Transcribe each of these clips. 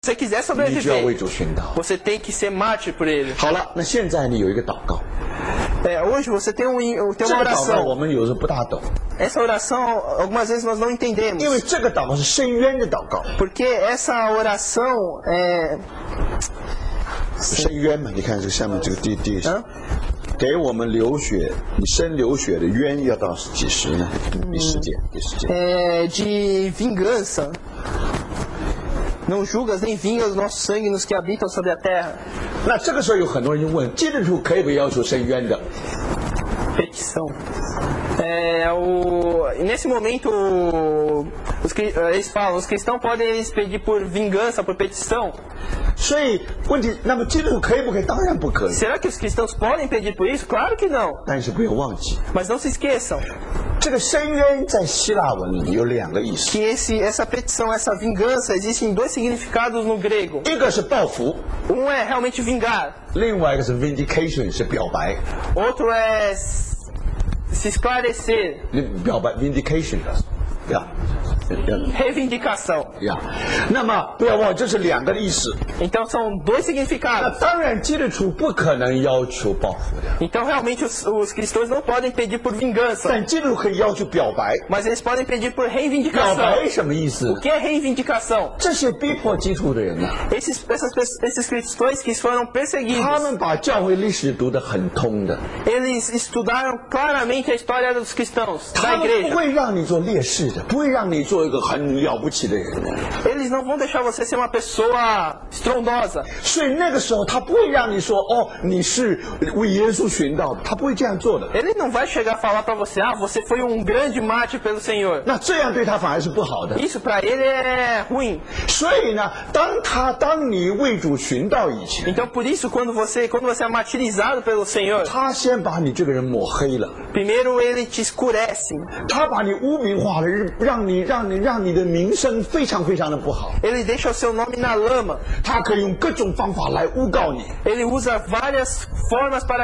você quiser 你就要为 sobreviver, 主殉道。 você tem que ser mártir por ele. 好了，那现在你有一个祷告， Hoje você tem, tem 这 uma 个祷告我 oração. 们有时候不大懂， Essa oração, algumas vezes nós não entendemos. 因为这个祷告是深渊的祷告， Porque essa oração é... 深渊嘛，你看这个下面这个地 Hã? 给我们流血，你生流血的冤要到几时呢？第10节，第10节。 de vingança. Não julgas nem vingas o nosso sangue nos que habitam sobre a terra. 那这个时候有很多人就问，基督徒可以不可以要求深渊的？ Petição. Nesse momento, eles falam, os cristãos podem eles pedir por vingança, por petição. 所以问题，那么基督徒可以不可以？当然不可以。 Será que os cristãos podem pedir por isso? Claro que não. 但是不要忘记， Mas não se esqueçam 这个深渊在希腊文里有2个意思， que essa petição, essa vingança, existem 2 significados no grego. 一个是报复， É realmente vingar. 另外一个是 vindication， 是表白。 Outro é se esclarecer, 表白 vindication 呀 reivindicação. 呀，那么不要忘，这是2个意思。 Então são 2 那 significados. 当然，基督徒不可能要求报复的， Então realmente os cristãos não podem pedir por vingança, 但基督徒可以要求表白。 mas eles podem pedir por 表 reivindicação. 白什么意思 O？que é reivindicação? 这些逼迫基督徒的人呢、 Esses cristãos que foram 他 perseguidos, 们把教会历史读得很通的， eles estudaram claramente a história dos cristãos, 他 da 们不 igreja. 会让你做烈士的，不会让你做一个很了不起的人的。 Eles não vão deixar você ser uma pessoa estrondosa. 所以那个时候，他不会让你说哦，你是为耶稣殉道的，他不会这样做的。 Ele não vai chegar a falar pra você, você foi um grande mártir pelo Senhor. 那这样对他反而是不好的。 Isso pra ele é ruim. 所以呢，当你为主殉道以前， Então por isso quando você é martirizado pelo Senhor, 他先把你这个人抹黑了， primeiro ele te escurece. 他把你污名化了，让你的名声非常非常的不好。 Ele deixa o seu nome na lama. 他可以用各种方法来诬告你。 Ele usa várias formas para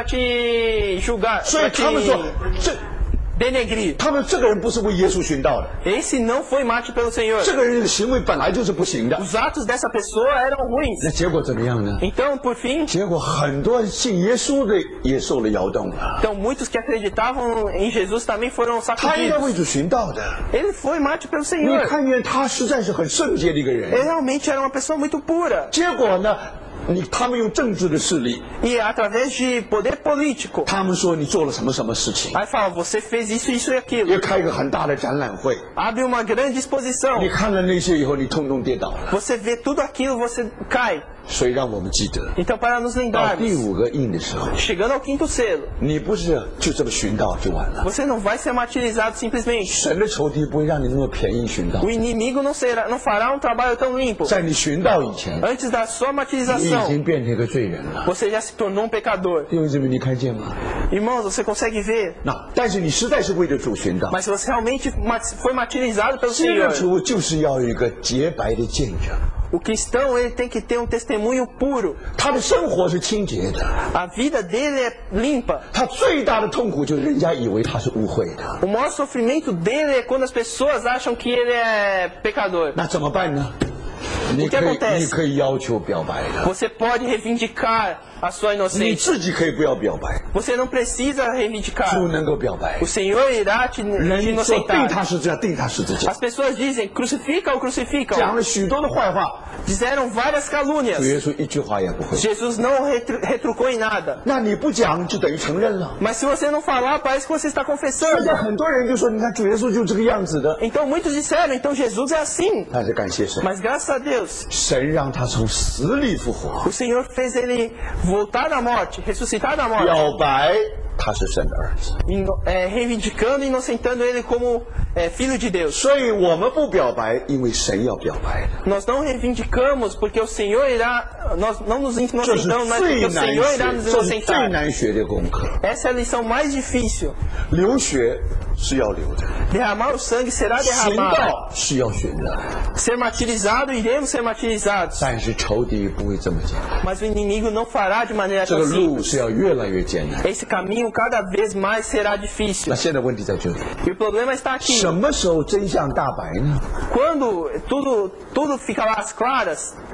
te julgar, 所以 para 他们说 te denegrir. 他们这个人不是为耶稣殉道的， Esse não foi mártir pelo Senhor. 这个人的行为本来就是不行的。 Os atos dessa pessoa eram 那 ruins. 结果怎么样呢？ Então, por fim, 结果很多信耶稣的也受了摇动了。 então muitos que acreditavam em Jesus também foram 他应该 sacudidos. 为主寻道的。 Ele foi mártir pelo 你 Senhor. 看见他实在是很圣洁的一个 Ele 人， realmente era uma pessoa muito pura. 结果呢，他们用政治的势力， E através de poder político, 他们说你做了什么什么事情， aí fala, você fez isso, isso e aquilo. 也开一个很大的展览会。 Abre uma grande exposição. 你看了那些以后，你通通跌倒了。 Você vê tudo aquilo, você cai. 所以让我们记得， Então, para nos 到第 lembrarmos, 5个印的时候， chegando ao 5º selo, 你不是就这么寻道就完了。 você não vai ser martirizado simplesmente. 神的仇敌不会让你那么便宜寻道 O，inimigo não fará um trabalho tão limpo. 在你寻道以前， Antes da sua 你已 martirização, 经变成一个罪人了。 você já se tornou um pecador. 弟兄姊妹，你看见吗？ Irmãos, você consegue ver? 那但是你实在是为着主寻道， Mas se você realmente foi martirizado pelo 基督 Senhor, 徒就是要有一个洁白的见证， o cristão ele tem que ter um testemunho puro. 他的生活是清洁的， A vida dele é limpa. 他最大的痛苦就是人家以为他是污秽的。 O maior sofrimento dele é quando as pessoas acham que ele é pecador. 那怎么办呢？你 que acontece? 你可以要求表白的， Você pode reivindicar a sua 你 inocência. 自己可以不要表白， Você não precisa 主 reivindicar. 能够表白 O。Senhor irá te 人说定 inocentar. 他十字架，定他十字架， As pessoas dizem, crucifica-o, 讲 crucifica-o. 了许多的坏话， Fizeram várias 主 calúnias. 耶稣一句话也不会。 Jesus não retrucou em nada. 那你不讲就等于承认了。 Mas se você não falar, parece que você está 现 confessando. 在很多人就说，你看主耶稣就这个样子的， Então muitos disseram, então Jesus é assim. 但是感谢神， Mas graças a Deus, 神让他从死里复活， o Senhor fez ele voltar da morte, ressuscitar da morte. 表白他是神的儿子。 Reivindicando e inocentando ele como filho de Deus. 所以我们不表白，因为神要表白的。 Nós não reivindicamos porque o Senhor irá. Nós não nos 这是 inocentamos, mas 最 porque o 难 Senhor 学 irá，nos 这是最 inocentar. 难学的功课。 Essa é a lição mais difícil. 流血是要流的， Derramar o sangue será 寻 derramado. 道是要寻的， Ser martirizado, iremos ser martirizados. 但是仇敌不会这么讲， Mas o inimigo não fará de maneira 这 tão 个路 simples. 是要越来越艰难。 Esse caminho cada vez mais será difícil. 那现在问题在这里， E o problema está aqui. 什么时候真相大白呢？ Quando tudo fica lá às claras,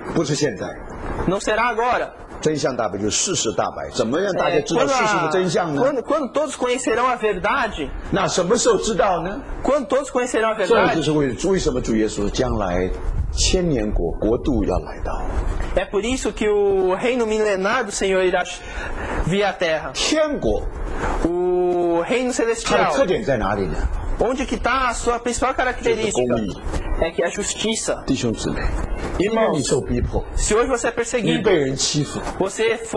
不是现在， Não será agora. 真相大白就是事实大白。怎么样大家知道事实的真相呢？ Quando todos conhecerão a verdade, 那什么时候知道呢？ quando todos conhecerão a 这就 verdade, 是为什么主耶稣将来千年国度要来到。 é por isso que o reino milenar do Senhor irá vir à terra. 天国 O reino 它的 celestial, 特点在哪里呢？ onde que está a sua principal característica? Comum. É que é a justiça. 弟兄姊妹，因为你受逼迫， Se hoje você é 你 perseguido, 被人欺负， você for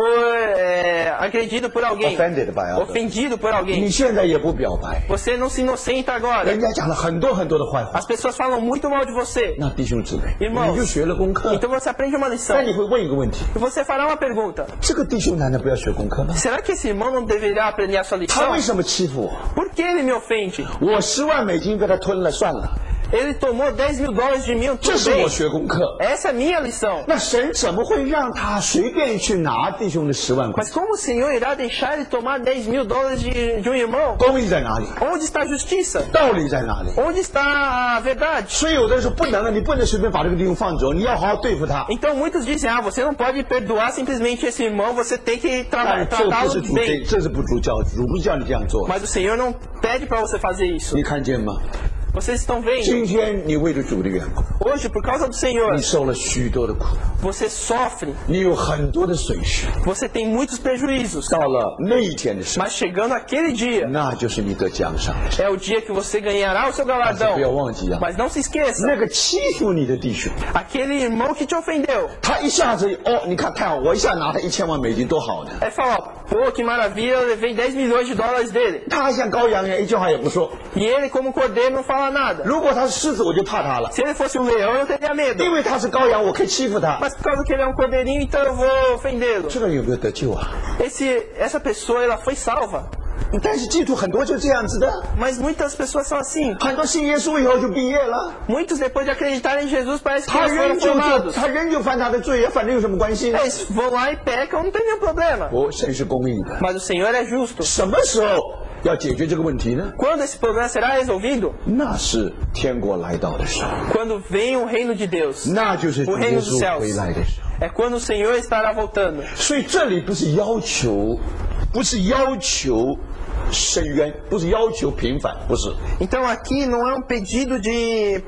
agredido por alguém, offended by others， ofendido por 你 alguém, 现在也不表白， você não se inocenta agora. 人家讲了很多很多的坏话 As，pessoas falam muito mal de você. 那弟兄姊妹， Irmãos, 你就学了功课。 Então você aprende uma lição. 那你会问一个问题： E você fará uma pergunta. 这个弟兄难道不要学功课吗？ Será que esse irmão não deveria aprender a sua 他 lição? 为什么欺负我？ Por que ele me ofende? 我10万美金被他吞了，算了， Ele tomou 10 mil dólares de mim, 这 tudo 是我 bem. 学功课。 Essa é a minha lição. 那神怎么会让他随便去拿弟兄的10万块？ Mas como o Senhor irá deixar ele tomar 10 mil dólares de um irmão? 公义在哪里？ Onde está a justiça? 道理在哪里？ Onde está a verdade? 所以有的时候不能了，你不能随便把这个弟兄放走，你要好好对付他。 Então muitos dizem, você não pode perdoar simplesmente esse irmão, você tem que 但是这不 tratá-lo 是主 bem. 这是不主教，主不叫你这样做。 Mas o Senhor não pede para você fazer isso. 你看见吗？ Vocês estão vendo? 今天你为了主的缘故， Hoje, por causa do Senhor, 你受了许多的苦， você sofre, 你有很多的损失。 você tem muitos prejuízos. 到了那一天的时候， Mas chegando aquele dia, 那就是你得奖赏的时 é o dia que você ganhará o seu 候。但是不要 galardão. 忘记啊， Mas não se esqueça, 那个欺负你的弟兄， aquele irmão que te ofendeu. 他一下子你看太好，我一下拿他1000万美金多好呢。 Aí fala, pô, que maravilha, eu levei 10 milhões de dólares dele. 他还像羔羊一样，一句话也不说。 E ele, como cordeiro, não fala nada. 如果他是狮子，我就怕他了， Se ele fosse um leão, eu teria medo. 因为他是羔羊，我可以欺负他。 Mas por causa que ele é um cordeirinho, então eu vou ofendê-lo. 这个有没有得救啊？ Essa pessoa, ela foi salva. 但是基督徒很多就这样子的， Mas muitas pessoas são assim. 很多信耶稣以后就毕业了， Muitos, depois de acreditarem em Jesus, parece que 他 eles 仍 foram 旧 formados. 他仍旧犯他的罪，反正有什么关系呢？ Eles vão lá e pecam, não tem nenhum problema. 神是公义的， Mas o Senhor é justo. 什么时候要解决这个问题呢？ Quando esse problema será resolvido? 那是天国来到的时候， Quando vem o reino de Deus. 那就是主耶稣回来的时候。 É quando o Senhor estará voltando. 所以这里不是要求，不是要求伸冤，不是要求平反，不是。 Então aqui não é um pedido de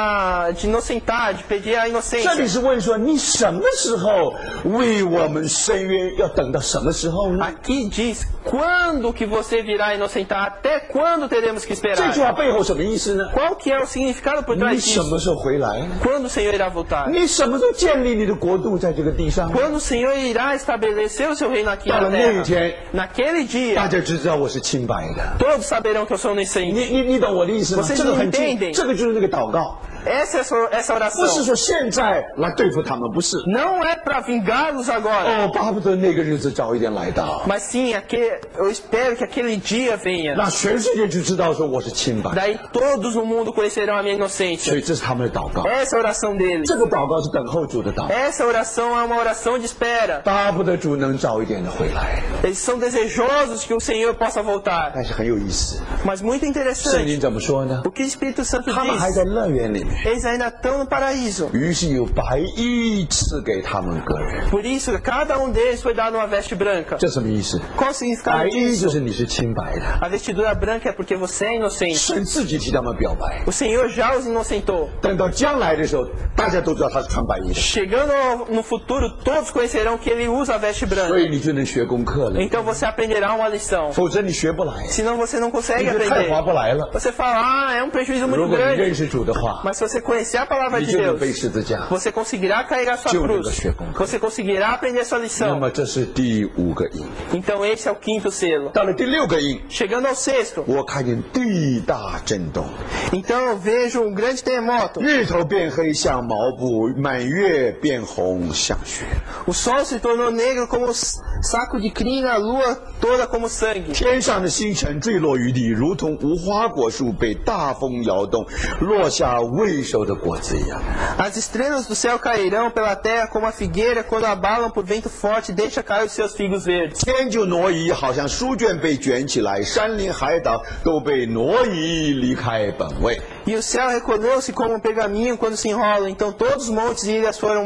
inocentar, de pedir a 这里 inocência. 是问说，你什么时候为我们伸冤？要等到什么时候呢？ Aqui diz quando que você virá inocentar, até quando teremos que 这 esperar. 句话背后什么意思呢？ Qual que é o significado por 你 trás 什么 disso? 时候回来呢？ Quando o Senhor irá voltar? 你什么时候建立你的国度在这个地上呢？ Quando o Senhor irá estabelecer o seu reino aqui 到 na 了那一 terra? 天， Naquele 大 dia, 家就知道我是清白的。 todos saberão que eu sou inocente. 你懂我的意思吗？ Vocês 这个很 entendem? 这个就是那个祷告， Essa é essa 不是 oração. 说现在来对付他们，不是。 Não é para vingá-los agora, 哦，巴不得那个日子早一点来到， mas sim, eu espero que aquele dia venha. 那全世界就知道说我是清白。 Daí todos no mundo conhecerão a minha 所 inocência. 以这是他们的祷告， Essa é a oração deles. 这个祷告是等候主的祷告， Essa oração é uma oração de espera. 巴不得主能早一点的回来。 Eles são desejosos que o Senhor possa voltar. 但是很有意思， Mas muito 圣 interessante. 经怎么说呢？ O que o Espírito Santo 他们还 diz? 在乐园里面， Eles ainda estão no paraíso. 于是有白衣赐给他们个人。 Por isso, cada um deles foi dado uma veste branca. 这什么意思？ Qual o significado 白衣就 disso? 是你是清白的， A vestidura branca é porque você é inocente. 神自己替他们表白。 O Senhor já os inocentou. 等到将来的时候，大家都知道他是穿白衣的， Chegando no futuro, todos conhecerão que ele usa a veste 所 branca. 以你就能学功课了。 Então você aprenderá uma lição. 否则你学不来， Senão você não 你 consegue 就太 aprender. 划不来了。 Você fala, é um prejuízo 如 muito 果你认 grande. 识主的话， Mas se você conhecer a palavra 你 de 就能 Deus, 背十字架。 você conseguirá carregar sua 就能够 cruz. 学功课。 Você conseguirá aprender sua 那 lição. 么这是第5个印。 Então esse é o quinto selo. 到了第6个印， Chegando ao sexto, 我看见地大震动， então eu vejo um grande terremoto. 日头变黑像毛布，满月变红像血。 O sol se tornou negro como saco de crina, a lua toda como sangue. 天上的星辰坠落于地，如同无花果树被大风摇动，落下未熟的果子一样。 As estrelas do céu cairão pela terra como a figueira quando abalam por vento forte, deixa cair os seus figos verdes. 天就挪移，好像书卷被卷起来，山林海岛都被挪移离开本位。 E o céu recolheu-se como um pergaminho quando se enrola. Então todos os montes e ilhas foram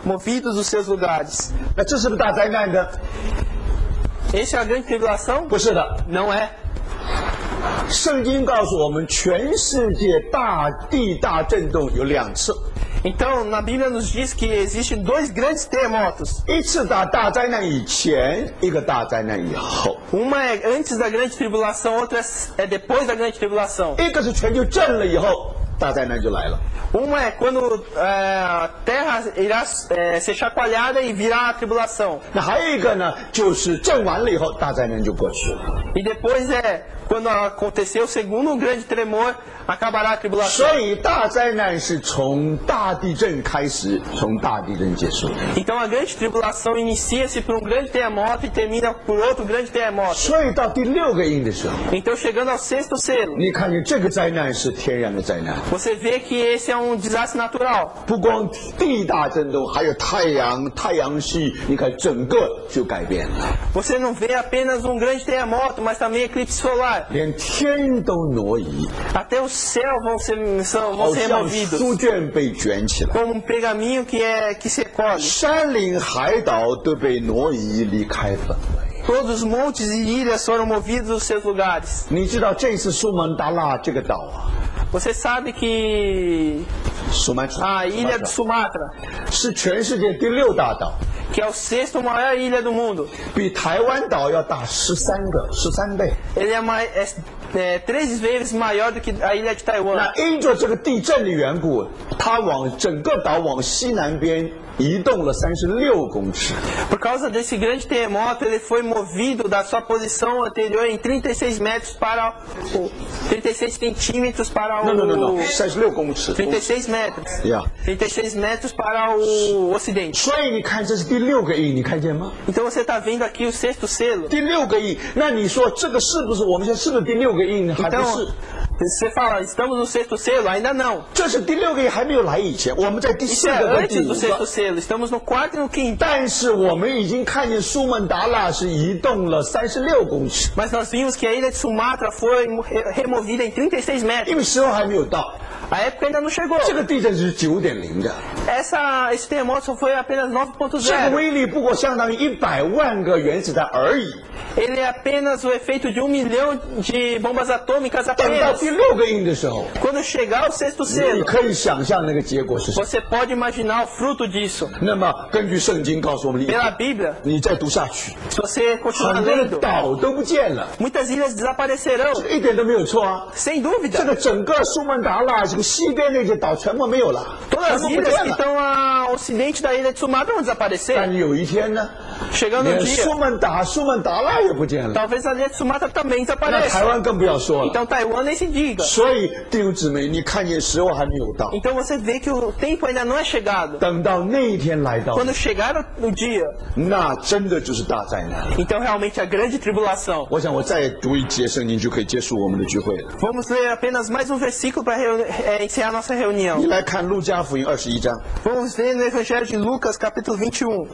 movidos dos seus lugares. 那这是不是大灾难呢？ Essa é a grande tribulação? 不是的， Não é. 圣经告诉我们，全世界大地大震动有2次， Então, na Bíblia nos diz que existem 2 grandes terremotos. 一次大灾难以前，一个大灾难以后。 Uma é antes da grande tribulação, outra é depois da grande tribulação. 一个是全球震了以后，大灾难就来了。 Uma é quando a terra irá ser chacoalhada e virá a tribulação. 那还有一个呢，就是震完了以后，大灾难就过去了。 E depois é quando acontecer o segundo grande tremor, acabará a tribulação. 所以大灾难是从大地震开始，从大地震结束。 Então a grande tribulação inicia-se por um grande terremoto e termina por outro grande terremoto. 所以到第6个印的时候， Então chegando ao 6º selo, 你看见这个灾难是天然的灾难， você vê que esse é um desastre natural. 不光地大震动，还有太阳系，你看整个就改变了， Você não vê apenas um grande terremoto, mas também eclipse solar. 连天都挪移， Até o céu vão ser 好像 removidos. 书卷被卷起来， Como um pergaminho que se recolhe. 山岭海岛都被挪移离开本位。 Todos os montes e ilhas foram movidos dos seus lugares. 你知道这次苏门答腊这个岛啊， Você sabe que 苏门 a ilha de Sumatra, 是全世界第6大岛， que é o 6º maior ilha do mundo, 比台湾岛要大13倍。 ele é 3 vezes maior do que a ilha de 那 Taiwan. 因着这个地震的缘故，它整个岛往西南边移动了36公尺。 Por causa desse grande terremoto, ele foi movido da sua posição anterior em 36 metros para 36 centímetros para o... Não, 36公尺。 36 metros. Yeah. 36 metros para o ocidente. 所以你看，这是第6个印，你看见吗？ Então você está vendo aqui o 6º selo. 第6个印，那你说这个是不是我们现在是不是第6个印呢？还不 Então, 是。 você fala, estamos no 6º selo? Ainda não. 这是第6个印还没有来以前，我们在第 Isso 4 é 个跟第 antes do 5 6º 个。 selo. Estamos no 4º e no 5º. 但是我们已经看见苏门答腊是移动了36公尺， Mas nós vimos que a ilha de Sumatra foi removida em 36 metros. 因为时候还没有到。 A época ainda não chegou. 这个地震是9.0的， Esse terremoto só foi apenas 这个 9.0. 威力不过相当于100万个原子弹而已。 Ele é apenas o efeito de 1 milhão de bombas atômicas 等到 apenas. 第6个印的时候， Quando chegar ao 6º 你 selo, 可以想象那个结果是什么。 você pode imaginar o fruto disso. 那么根据圣经告诉我们的， Pela Bíblia, 你再读下去， se você continuar 很多的 lendo, 岛都不见了， muitas ilhas desaparecerão. 一点都没有错啊。 Sem 这 dúvida. 个整个苏门答腊这个西边那些岛全部没有了， Todas 全 as 部不 ilhas 见 que 了。 estão ao ocidente da ilha de Sumatra vão 但 desaparecer. 是有一天呢， Chegando um 连 dia, 苏门答腊也不见了， talvez a ilha de Sumatra também 那 desapareça. 台湾更不要说了。 Então Taiwan nem se diga. 所以弟兄姊妹，你看见时候还没有到， Então você vê que o tempo ainda não é chegado. 等到那一天来到， Quando chegar o dia, 那真的就是大灾难了。 então realmente a grande tribulação. 我想我再读一节圣经就可以结束我们的聚会了。 Vamos ler apenas mais um versículo para encerrar nossa 你 reunião. 来看路加福音21章， Vamos ver no Evangelho de Lucas, capítulo 21.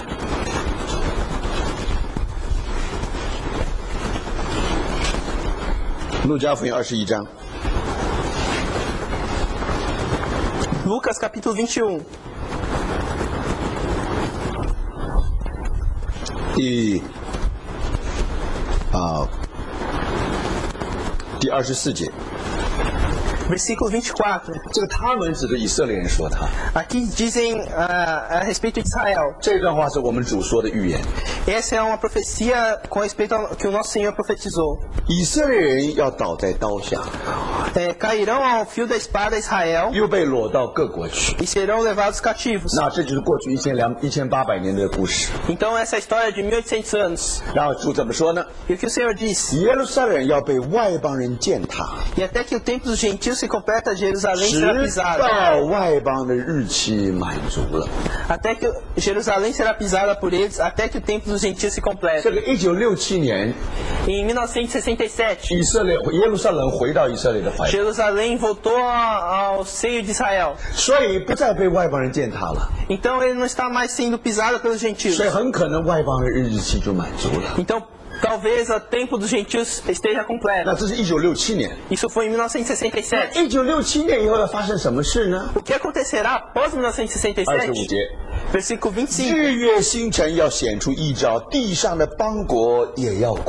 路加福音21章 Lucas, capítulo 21. 第24节， Versículo 24. 这个他们指的以色列人说他， Aqui dizem a respeito de Israel. 这段话是我们主说的预言。 Essa é uma profecia com respeito ao que o nosso Senhor profetizou. 以色列人要倒在刀下， Cairão ao fio da espada Israel 又被掳到各国去。 e serão levados cativos. 那这就是过去1800年的故事。 Então essa é a história de 1800 anos. 然后主怎么说呢？ E o que o Senhor disse? 耶路撒冷要被外邦人践踏， E até que o templo dos gentios se completa, Jerusalém 直 será pisada. 到外邦的日期满足了。 Até que Jerusalém será pisada por eles, até que o templo dos gentios se 这 complete. 个1967年， Em 1967, 以色列耶路撒冷回到以色列的怀抱， Jerusalém voltou ao seio de Israel. 所以不再被外邦人践踏了， Então ele não está mais sendo pisado pelos gentios. 所以很可能外邦的日期就满足了。 Então talvez o tempo dos gentios esteja 那 completo. 这是1967年。 Isso foi em 1967. 1967年以后要发生什么事呢？ O que acontecerá após 25 1967? 节， Versículo 25. 日月星辰要显出异兆，地上的邦国也要